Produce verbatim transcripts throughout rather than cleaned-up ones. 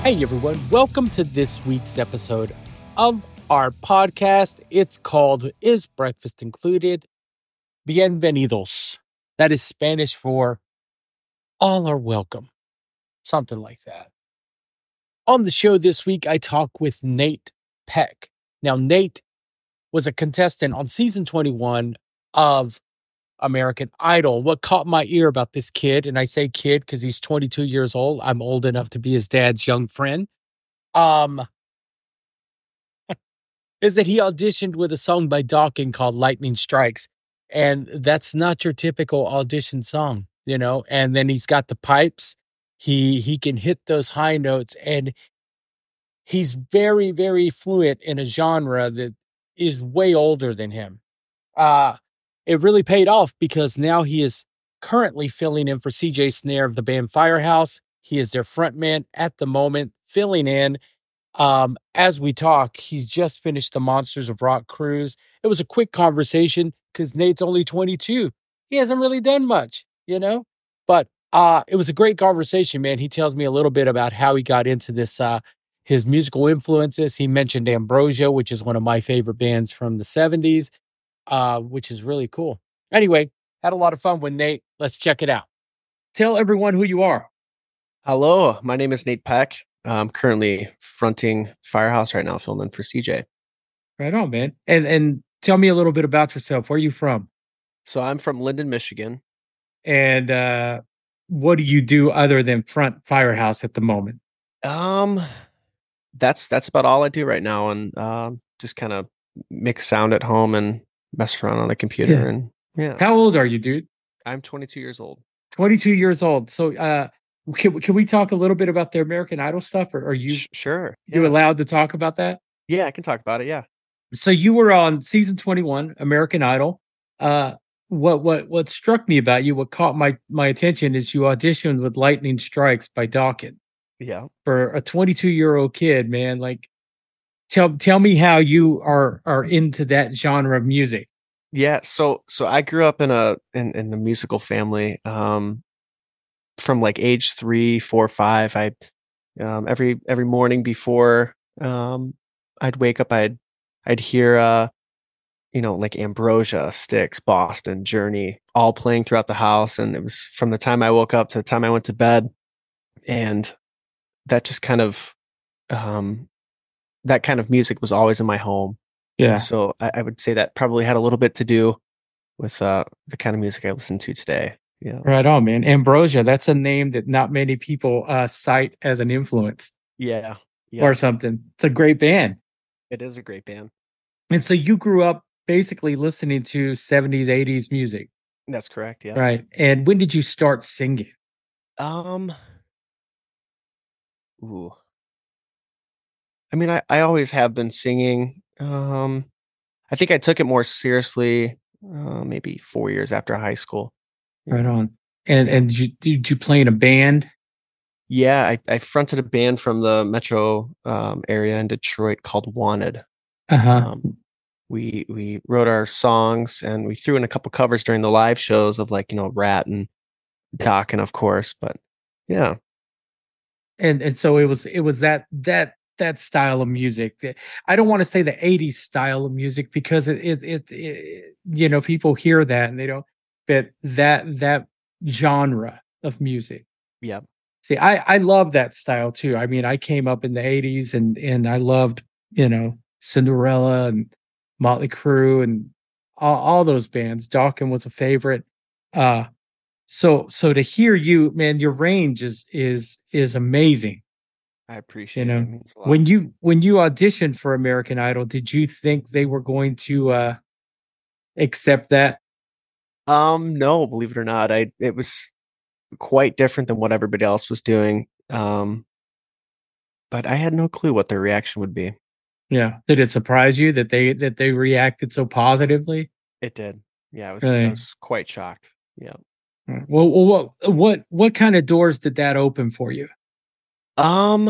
Hey everyone, welcome to this week's episode of our podcast. It's called Is Breakfast Included? Bienvenidos. That is Spanish for all are welcome. Something like that. On the show this week, I talk with Nate Peck. Now, Nate was a contestant on season twenty-one of American Idol. What caught my ear about this kid, and I say kid because he's twenty-two years old. I'm old enough to be his dad's young friend. Um, is that he auditioned with a song by Dawkins called Lightning Strikes. And that's not your typical audition song, you know? And then he's got the pipes. He he can hit those high notes, and he's very, very fluent in a genre that is way older than him. Uh, it really paid off because now he is currently filling in for C J Snare of the band Firehouse. He is their frontman at the moment, filling in. Um, as we talk, he's just finished the Monsters of Rock cruise. It was a quick conversation because Nate's only twenty-two. He hasn't really done much, you know? But uh, it was a great conversation, man. He tells me a little bit about how he got into this, uh, his musical influences. He mentioned Ambrosia, which is one of my favorite bands from the seventies, uh, which is really cool. Anyway, had a lot of fun with Nate. Let's check it out. Tell everyone who you are. Hello, my name is Nate Peck. I'm currently fronting Firehouse right now, filming for C J. Right on, man. And and tell me a little bit about yourself. Where are you from? So I'm from Linden, Michigan. And uh, what do you do other than front Firehouse at the moment? Um, that's that's about all I do right now, and um, just kind of mix sound at home and mess around on a computer. Yeah. And yeah, How old are you, dude? I'm twenty-two years old. twenty-two years old. So uh, can, can we talk a little bit about the American Idol stuff? Or are you, Sh- sure. you Yeah. allowed to talk about that? Yeah, I can talk about it. Yeah. So you were on season twenty-one, American Idol. Uh, what what what struck me about you, what caught my my attention, is you auditioned with Lightning Strikes by Dawkins. Yeah. For a twenty-two year old kid, man, like tell tell me how you are are into that genre of music. Yeah. So so I grew up in a in, in a musical family. Um, from like age three, four, five. I um every every morning before um I'd wake up, I'd I'd hear uh you know, like Ambrosia, Styx, Boston, Journey, all playing throughout the house. And it was from the time I woke up to the time I went to bed. And that just kind of, um, that kind of music was always in my home. Yeah. And so I, I would say that probably had a little bit to do with uh, the kind of music I listen to today. Yeah. Right on, man. Ambrosia, that's a name that not many people uh, cite as an influence Yeah. Yeah. or something. It's a great band. It is a great band. And so you grew up basically listening to seventies, eighties music. That's correct. Yeah. Right. And when did you start singing? Um, ooh. I mean, I, I always have been singing. Um, I think I took it more seriously uh, maybe four years after high school. Right Yeah. on. And Yeah. and did you, did you play in a band? Yeah, I, I fronted a band from the metro um, area in Detroit called Wanted. Uh-huh. Um, we we wrote our songs and we threw in a couple covers during the live shows of like, you know, Rat and Doc, and of course, but yeah. And and so it was it was that that that style of music. that- I don't want to say the eighties style of music because it it, it it you know, people hear that and they don't, but that that genre of music. Yeah. See, I I love that style too. I mean, I came up in the eighties and and I loved, you know, Cinderella and Motley Crue and all, all those bands. Dawkins was a favorite. Uh so so to hear you, man, your range is is is amazing. I You appreciate it. know, It means a lot. when you when you auditioned for American Idol, did you think they were going to uh accept that? Um, no, believe it or not, I it was quite different than what everybody else was doing. Um, but I had no clue what their reaction would be. Yeah. Did it surprise you that they that they reacted so positively? It did. Yeah, I was I Really? was quite shocked. Yeah. Mm. Well, well, what what what kind of doors did that open for you? Um,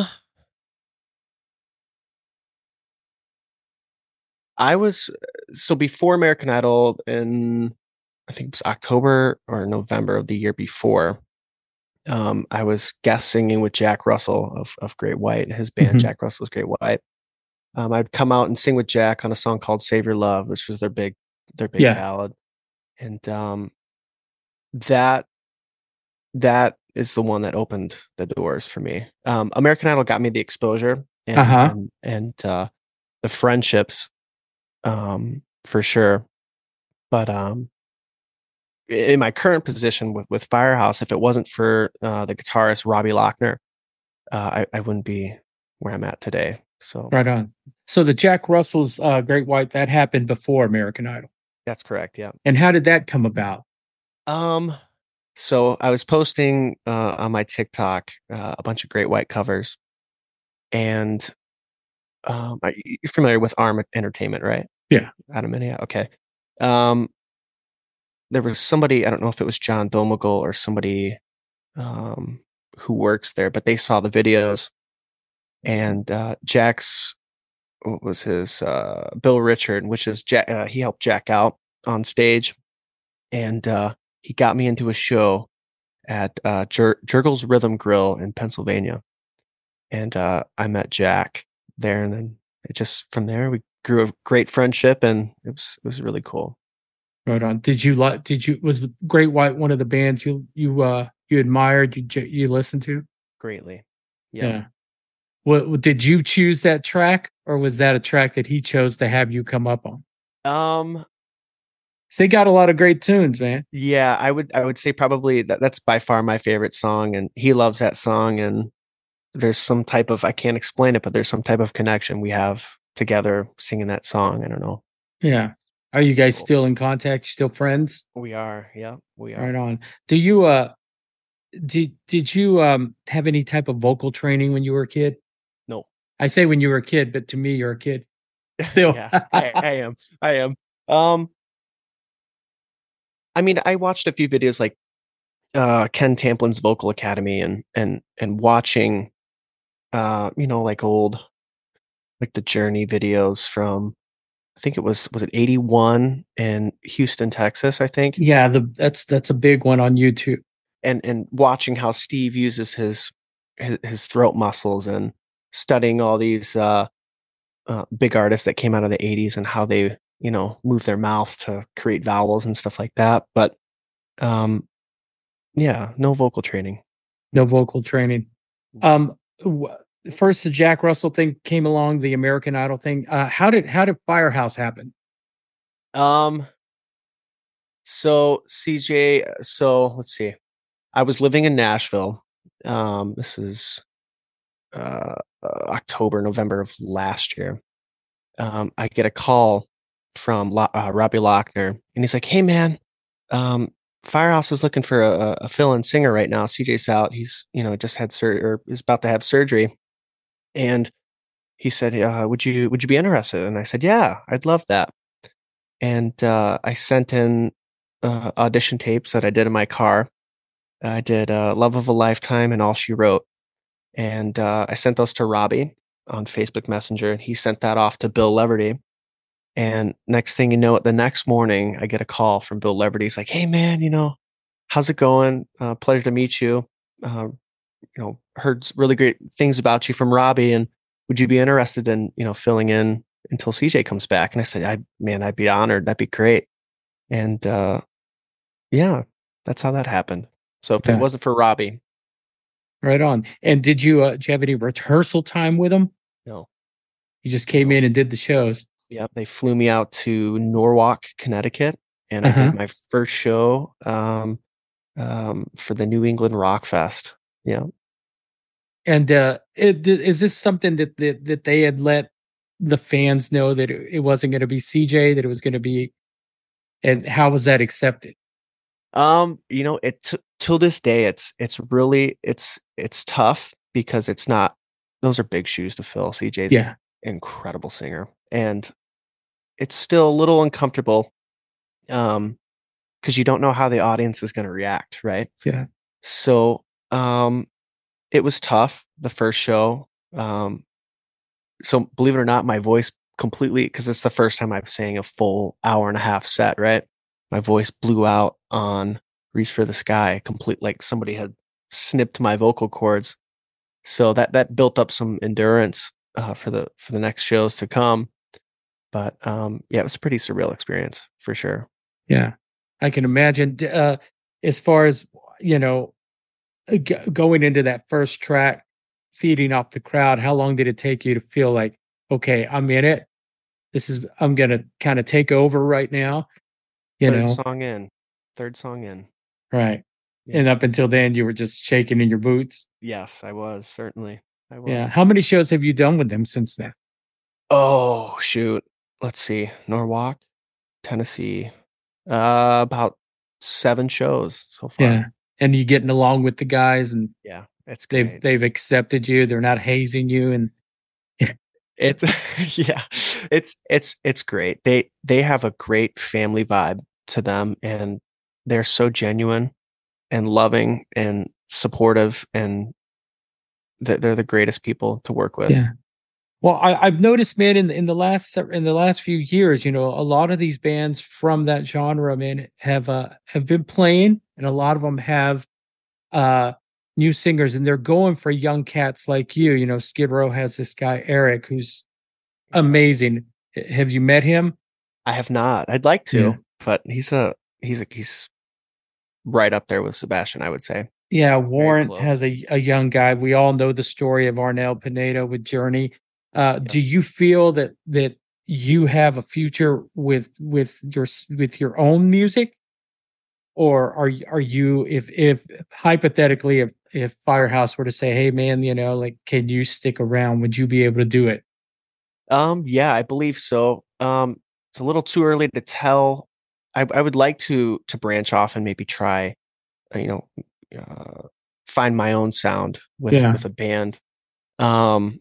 I was so before American Idol in I think it was October or November of the year before. Um, I was guest singing with Jack Russell of of Great White, his band Mhm. Jack Russell's Great White. Um, I'd come out and sing with Jack on a song called "Save Your Love," which was their big their big Yeah. ballad, and um, that that is the one that opened the doors for me. Um, American Idol got me the exposure and Uh-huh. and and uh, the friendships, um, for sure. But um, in my current position with with Firehouse, if it wasn't for uh, the guitarist Robbie Lochner, uh, I, I wouldn't be where I'm at today. So Right on. So the Jack Russell's uh, Great White, that happened before American Idol. that's correct. Yeah. And how did that come about? Um. So I was posting uh, on my TikTok uh, a bunch of Great White covers, and um, are you- you're familiar with Arm Entertainment, right? Yeah. Out of Minneapolis. Okay. Um, there was somebody, I don't know if it was John Domagal or somebody um, who works there, but they saw the videos, and uh, Jack's, what was his, uh, Bill Richard, which is Jack, uh, he helped Jack out on stage, and uh, he got me into a show at uh, Jer- Jurgles Rhythm Grill in Pennsylvania, and uh, I met Jack there, and then it just from there we grew a great friendship, and it was it was really cool. Right on. Did you like? Did you was Great White one of the bands you you uh you admired? You j- you listened to? Greatly. Yep. Yeah. What what- did you choose that track, or was that a track that he chose to have you come up on? Um, 'Cause they got a lot of great tunes, man. yeah, I would I would say probably that that's by far my favorite song, and he loves that song, and there's some type of, I can't explain it, but there's some type of connection we have together singing that song. I don't know. Yeah. Are you guys Cool. still in contact? Still friends? We are. Yeah, we Right are. on. Do you uh did did you um have any type of vocal training when you were a kid? No. I say when you were a kid, but to me you're a kid still. Yeah, I I am. I am. Um, I mean, I watched a few videos like uh Ken Tamplin's Vocal Academy, and and and watching uh you know like old, like the Journey videos from, I think it was was it eighty-one in Houston, Texas, I think. Yeah, the that's that's a big one on YouTube. And and watching how Steve uses his his, his throat muscles, and studying all these uh, uh big artists that came out of the eighties, and how they, you know, move their mouth to create vowels and stuff like that. But um yeah, no vocal training. No vocal training. Um, w- First the Jack Russell thing came along, the American Idol thing. Uh, how did how did Firehouse happen? Um so C J, so let's see. I was living in Nashville. Um this is uh, uh October, November of last year. Um, I get a call from Lo- uh, Robbie Lochner, and he's like, "Hey, man, um, Firehouse is looking for a, a fill-in singer right now. C J's out. He's, you know, just had surgery, or is about to have surgery." And he said, uh, "Would you would you be interested?" And I said, "Yeah, I'd love that." And uh, I sent in uh, audition tapes that I did in my car. I did uh, "Love of a Lifetime" and "All She Wrote," and uh, I sent those to Robbie on Facebook Messenger, and he sent that off to Bill Leverty. And next thing you know, the next morning, I get a call from Bill Leverty. He's like, "Hey, man, you know, how's it going? Uh, pleasure to meet you. Uh, you know, heard really great things about you from Robbie, and would you be interested in, you know, filling in until C J comes back?" And I said, "I, man, I'd be honored. That'd be great." And uh, yeah, that's how that happened. So if it Yeah, wasn't for Robbie, right on. And did you uh, did you have any rehearsal time with them? no, You just came no. in and did the shows. Yep, they flew me out to Norwalk, Connecticut, and I Uh-huh. did my first show um, um, for the New England Rock Fest. Yeah. And uh, it, is this something that, that that they had let the fans know that it, it wasn't going to be C J, that it was going to be, and how was that accepted? Um, you know, it t- till this day, it's it's really it's it's tough because it's not. Those are big shoes to fill. C J's an Yeah, incredible singer, and it's still a little uncomfortable, um, because you don't know how the audience is going to react, right? yeah, So, um, it was tough the first show. Um, so believe it or not, my voice completely, because it's the first time I've sang a full hour and a half set, right? My voice blew out on Reach for the Sky, complete, like somebody had snipped my vocal cords. So that that built up some endurance uh, for the for the next shows to come. But um, yeah, it was a pretty surreal experience for sure. Yeah, I can imagine. D- Uh, as far as you know, uh, g- going into that first track, feeding off the crowd, how long did it take you to feel like, okay, I'm in it? This is I'm gonna kind of take over right now. You Third know, song in, third song in. right? Yeah. And up until then, you were just shaking in your boots. Yes, I was certainly. I Yeah. was. How many shows have you done with them since then? Oh shoot. Let's see. Norwalk, Tennessee. Uh, about seven shows so far. Yeah. And you getting along with the guys, and Yeah, it's they've great. they've accepted you. They're not hazing you, and It's yeah, it's it's it's great. They they have a great family vibe to them, and they're so genuine and loving and supportive, and th- they're the greatest people to work with. yeah. Well, I, I've noticed, man, in the, in the last se- in the last few years, you know, a lot of these bands from that genre, man, have uh, have been playing, and a lot of them have uh, new singers, and they're going for young cats like you. You know, Skid Row has this guy Eric, who's amazing. H- Have you met him? I have not. I'd like Yeah, to, but he's a he's a he's right up there with Sebastian, I would say. yeah. Very Warrant close. has a a young guy. We all know the story of Arnel Pineda with Journey. Uh, Yep. do you feel that that you have a future with with your s- with your own music? Or are y- are you, if if hypothetically, if if Firehouse were to say, "Hey man, you know, like can you stick around?" Would you be able to do it? Um, yeah, I believe so. Um, it's a little too early to tell. I I would like to to branch off and maybe try, uh, you know, uh, find my own sound with Yeah. with a band. Um,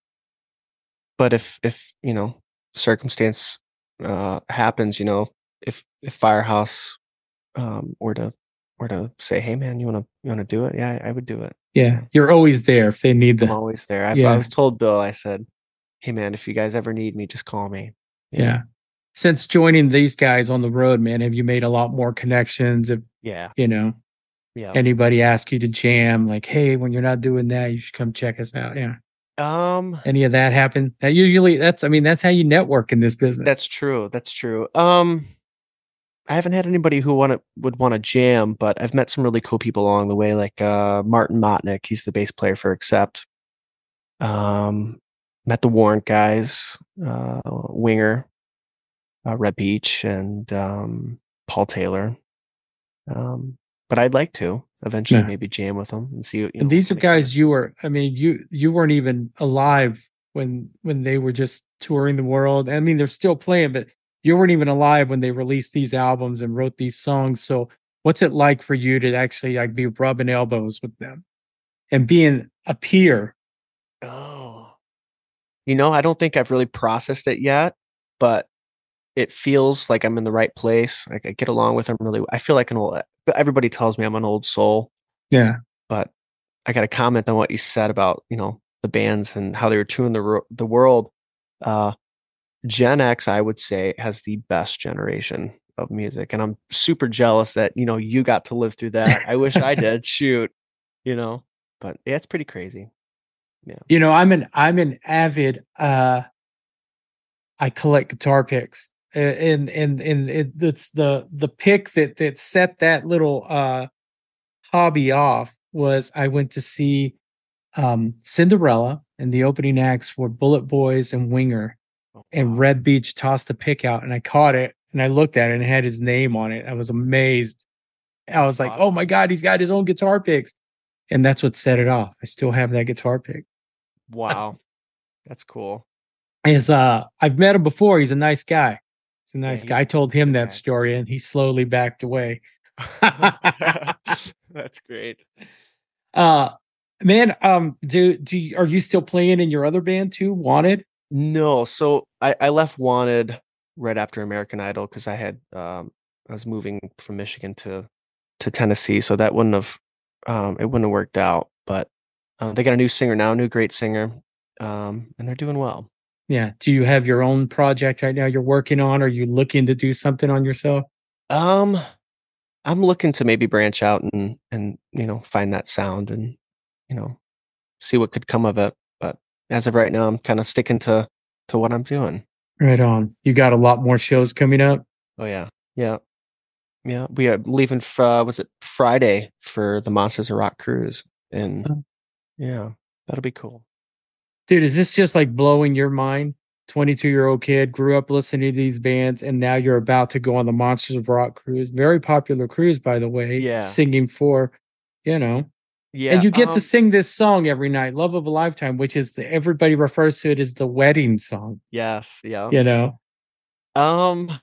but if if you know circumstance uh happens, you know, if if Firehouse um were to were to say, "Hey man, you want to you want to do it?" Yeah, I, I would do it. You Yeah. know, You're always there if they need I'm the always there. I've I yeah. was told Bill, I said, "Hey man, if you guys ever need me, just call me." You Yeah. know. Since joining these guys on the road, man, have you made a lot more connections? If Yeah. you know Yeah. anybody ask you to jam, like, hey, when you're not doing that, you should come check us out. Yeah. Um, Any of that happen? That usually that's I mean, that's how you network in this that's business. true. That's true. Um, I haven't had anybody who want to would want to jam, but I've met some really cool people along the way, like uh Martin Motnick. He's the bass player for Accept. Um, met the Warrant guys, uh, Winger, uh, Red Beach, and um, Paul Taylor. Um, but I'd like to eventually Yeah. maybe jam with them and see, you And know, what these are kind of connect. guys you were, I mean, you you weren't even alive when when they were just touring the world. I mean, they're still playing, but you weren't even alive when they released these albums and wrote these songs. So what's it like for you to actually like be rubbing elbows with them and being a peer? Oh, you know, I don't think I've really processed it yet, but it feels like I'm in the right place. Like I get along with them really. I feel like an old. Everybody tells me I'm an old soul, Yeah. but I got to comment on what you said about, you know, the bands and how they were touring the ro- the world. Uh, Gen X, I would say, has the best generation of music, and I'm super jealous that you know you got to live through that. I wish I did. Shoot, you know, but yeah, it's pretty crazy. Yeah. You know, I'm an I'm an avid uh I collect guitar picks. Uh, And and and it, it's the the pick that that set that little uh hobby off was I went to see um, Cinderella, and the opening acts were Bullet Boys and Winger. Oh, And wow. Red Beach tossed a pick out, and I caught it, and I looked at it, and it had his name on it. I was amazed. I That's was like, "Oh awesome. my god, he's got his own guitar picks," and that's what set it off. I still have that guitar pick. Wow. That's cool. Is uh, I've met him before. He's a nice guy. He's a Yeah, nice guy. he's I told he's a him good that guy. story, and he slowly backed away. That's great. uh, man, um, do do you, are you still playing in your other band too? Wanted? No, so I, I left Wanted right after American Idol because I had um I was moving from Michigan to to Tennessee, so that wouldn't have um it wouldn't have worked out. But uh, they got a new singer now, a new great singer, um, and they're doing well. Yeah. Do you have your own project right now you're working on? Are you looking to do something on yourself? Um, I'm looking to maybe branch out and and you know find that sound and you know see what could come of it. But as of right now, I'm kind of sticking to to what I'm doing. Right on. You got a lot more shows coming up. Oh yeah, yeah, yeah. We are leaving. f- Uh, was it Friday for the Monsters of Rock cruise? And Oh. yeah, that'll be cool. Dude, is this just like blowing your mind? twenty-two year old kid grew up listening to these bands, and now you're about to go on the Monsters of Rock cruise. Very popular cruise, by the way, Yeah, singing for, you know, and yeah. you get to Um, sing this song every night, Love of a Lifetime, which is the, everybody refers to it as the wedding song, yes, yeah. you know? Um,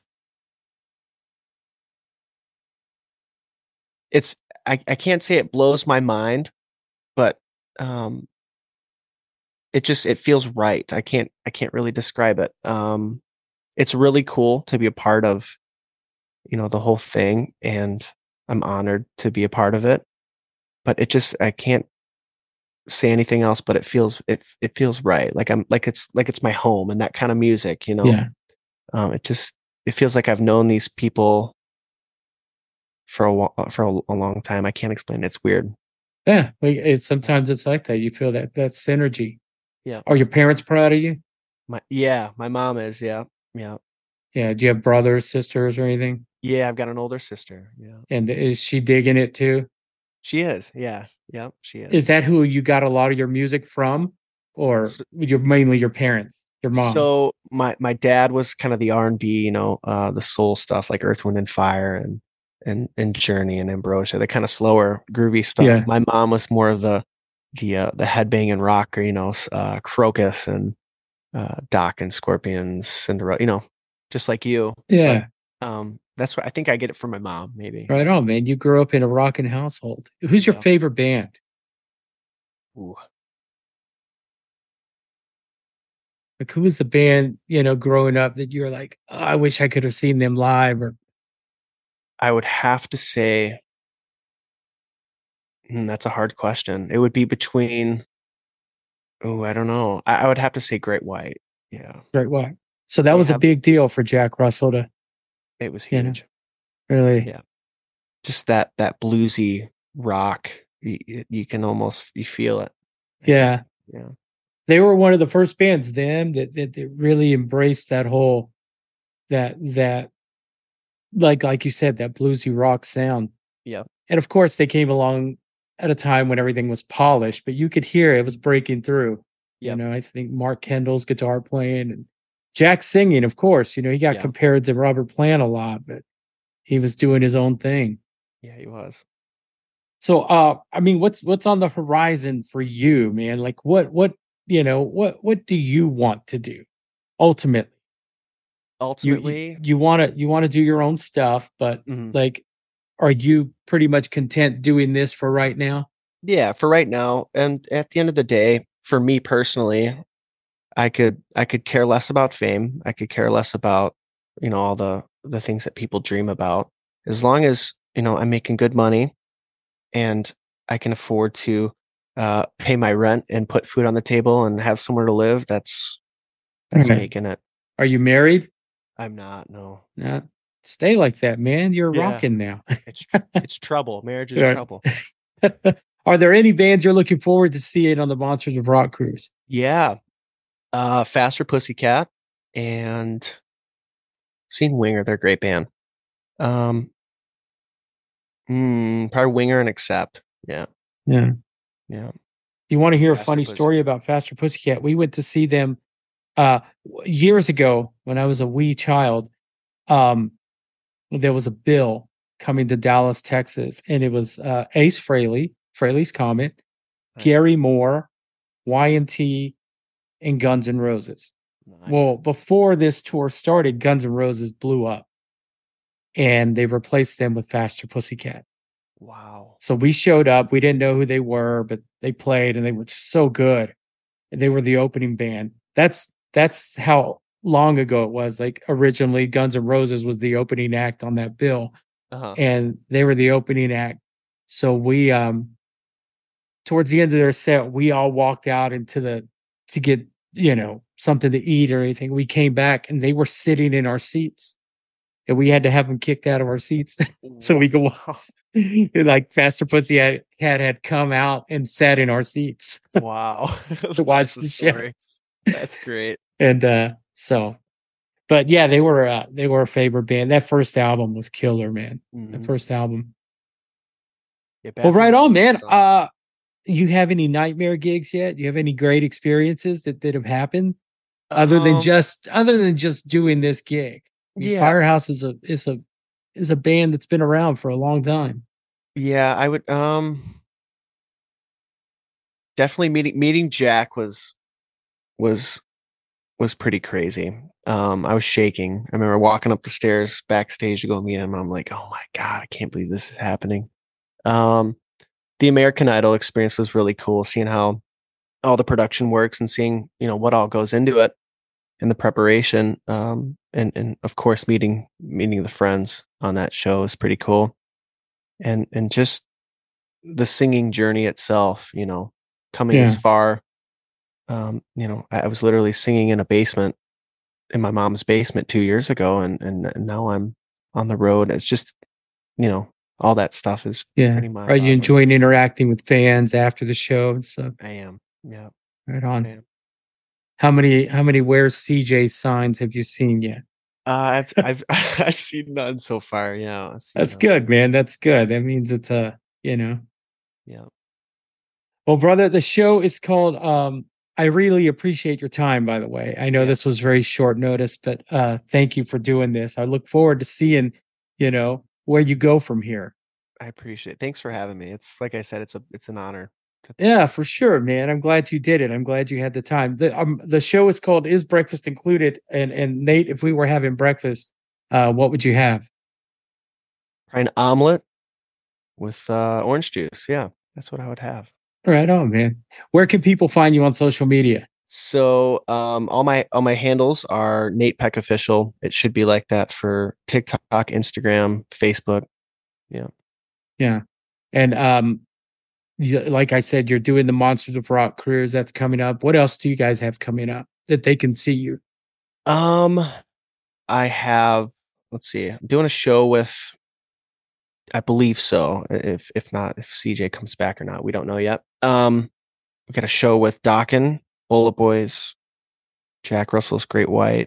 it's I I can't say it blows my mind, but um, it just it feels right. I can't I can't really describe it. Um, it's really cool to be a part of, you know, the whole thing, and I'm honored to be a part of it. But it just I can't say anything else, but it feels it it feels right. Like I'm like it's like it's my home and that kind of music, you know. Yeah. Um, it just it feels like I've known these people for a wa- for a, a long time. I can't explain it. It's weird. Yeah. Like it's sometimes it's like that. You feel that that synergy. Yeah. Are your parents proud of you? My yeah, my mom is, yeah. Yeah. Yeah. Do you have brothers, sisters, or anything? Yeah, I've got an older sister. Yeah. And is she digging it too? She is. Yeah. Yep, she Is is. that who you got a lot of your music from, or So, you're mainly your parents, your mom? so my my dad was kind of the R and B, you know, uh the soul stuff like Earth, Wind and Fire and and and Journey and Ambrosia, the kind of slower, groovy stuff. Yeah. My mom was more of the the uh, the headbanging rock, or, you know, s- uh Crocus and uh Doc and Scorpions, Cinderella, you know, just like you. But Yeah. um that's what I think I get it from my mom, maybe. Right on, man. You grew up in a rocking household. Who's your Yeah. favorite band? Ooh. Like, who was the band, you know, growing up that you were like, oh, I wish I could have seen them live? Or I would have to say, hmm, that's a hard question. It would be between, oh, I don't know. I, I would have to say Great White. Yeah. right, what? So that They was a have, big deal for Jack Russell to, it was you know, huge. really. Yeah. Just that, that bluesy rock. You, you can almost, you feel it. And Yeah. yeah. They were one of the first bands, them, that, that, that really embraced that whole, that, that, like, like you said, that bluesy rock sound. Yeah. And of course, they came along at a time when everything was polished, but you could hear it was breaking through. You Yep. know, I think Mark Kendall's guitar playing and Jack singing, of course. You know, he got Yeah. compared to Robert Plant a lot, but he was doing his own thing. Yeah, he was. So, uh, I mean, what's what's on the horizon for you, man? Like, what what you know, what what do you want to do ultimately? You you, Ultimately, you want to you want to do your own stuff, but mhm. like, are you pretty much content doing this for right now? Yeah, for right now. And at the end of the day, for me personally, I could I could care less about fame. I could care less about, you know, all the the things that people dream about. As long as, you know, I'm making good money and I can afford to uh pay my rent and put food on the table and have somewhere to live, that's that's Okay. making it. Are you married? I'm not, no. No. Stay like that, man. You're Yeah, rocking now. it's tr- it's trouble. Marriage is Right. trouble. Are there any bands you're looking forward to seeing on the Monsters of Rock cruise? Yeah. Uh Faster Pussycat and seen Winger, they're a great band. Um mm, probably Winger and Accept. Yeah. Yeah. Yeah. You want to hear a Faster funny story Pussycat. about Faster Pussycat? We went to see them uh years ago when I was a wee child. Um there was a bill coming to Dallas, Texas, and it was uh Ace Frehley, Frehley's Comet, Right. Gary Moore, Y and T, and Guns N' Roses. Well, Nice. before this tour started, Guns N' Roses blew up and they replaced them with Faster Pussycat. Wow. So we showed up. We didn't know who they were, but they played and they were just so good. And they were the opening band. That's that's how long ago it was. Like originally Guns N' Roses was the opening act on that bill Uh-huh. and they were the opening act. So we um towards the end of their set, we all walked out into the to get, you know, something to eat or anything. We came back and they were sitting in our seats. and we had to have them kicked out of our seats so we could watch. Like Faster Pussycat had, had come out and sat in our seats. Wow. To watch the show. That's great. And uh, so, but yeah, they were uh, they were a favorite band. That first album was killer, man. Mm-hmm. The first album. Yeah, well, right on, man. Uh, you have any nightmare gigs yet? Do you have any great experiences that, that have happened other um, than just other than just doing this gig? I mean, yeah, Firehouse is a is a is a band that's been around for a long time. Yeah, I would um definitely meeting meeting Jack was was was pretty crazy. Um, I was shaking. I remember walking up the stairs backstage to go meet him. I'm like, oh my God, I can't believe this is happening. Um, the American Idol experience was really cool, seeing how all the production works and seeing, you know, what all goes into it in the preparation. Um, and, and of course, meeting, meeting the friends on that show is pretty cool. And, and just the singing journey itself, you know, coming yeah. as far, um, you know, I, I was literally singing in a basement in my mom's basement two years ago. And, and, and now I'm on the road. It's just, you know, all that stuff is yeah. pretty Are you enjoying interacting with fans after the show and stuff? I am. Yeah. Right on. How many how many Where's C J signs have you seen yet? Uh, I've I've I've seen none so far. Yeah. That's none. Good, man. That's good. That means it's a, you know. Yeah. Well, brother, the show is called um I really appreciate your time, by the way. I know yeah. this was very short notice, but uh thank you for doing this. I look forward to seeing, you know, where you go from here. I appreciate it. Thanks for having me. It's like I said, it's a it's an honor. To- yeah, for sure, man. I'm glad you did it. I'm glad you had the time. The um the show is called Is Breakfast Included? And and Nate, if we were having breakfast, uh, what would you have? An omelet with uh, orange juice. Yeah, that's what I would have. Right on, man. Where can people find you on social media? So um, all my all my handles are Nate Peck Official. It should be like that for TikTok, Instagram, Facebook. Yeah. Yeah. And um, you, like I said, you're doing the Monsters of Rock Careers. That's coming up. What else do you guys have coming up that they can see you? Um, I have, let's see, I'm doing a show with, I believe so. If if not, if C J comes back or not, we don't know yet. Um, we got a show with Dokken, Bullet Boys, Jack Russell's Great White,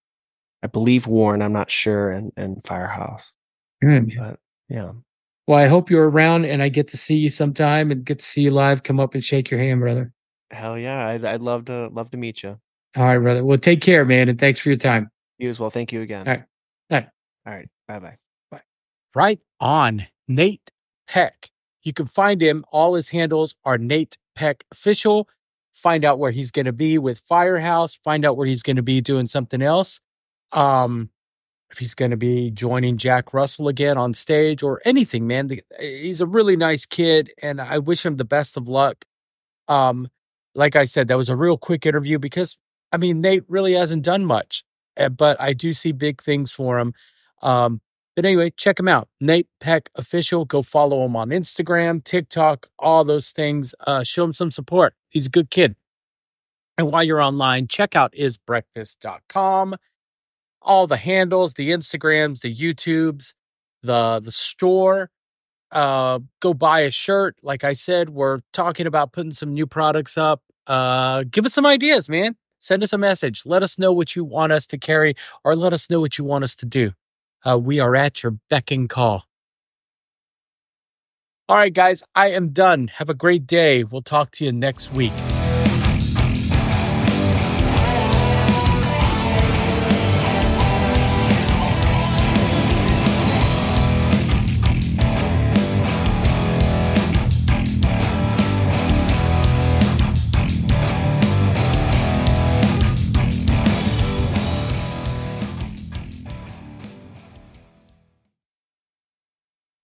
I believe Warren, I'm not sure, and and Firehouse. Good. But yeah. Well, I hope you're around and I get to see you sometime and get to see you live. Come up and shake your hand, brother. Hell yeah. I'd, I'd love to love to meet you. All right, brother. Well, take care, man. And thanks for your time. You as well. Thank you again. All right. All right. All right. Bye-bye. Bye. Right on. Nate Peck. You can find him. All his handles are Nate Peck Official. Find out where he's going to be with Firehouse. Find out where he's going to be doing something else. Um, if he's going to be joining Jack Russell again on stage or anything, man. The, he's a really nice kid, and I wish him the best of luck. Um, like I said, that was a real quick interview because, I mean, Nate really hasn't done much, but I do see big things for him. Um, but anyway, check him out. Nate Peck Official. Go follow him on Instagram, TikTok, all those things. Uh, show him some support. He's a good kid. And while you're online, check out is breakfast dot com. All the handles, the Instagrams, the YouTubes, the the store. Uh, go buy a shirt. Like I said, we're talking about putting some new products up. Uh, give us some ideas, man. Send us a message. Let us know what you want us to carry, or let us know what you want us to do. Uh, we are at your beck and call. All right, guys, I am done. Have a great day. We'll talk to you next week.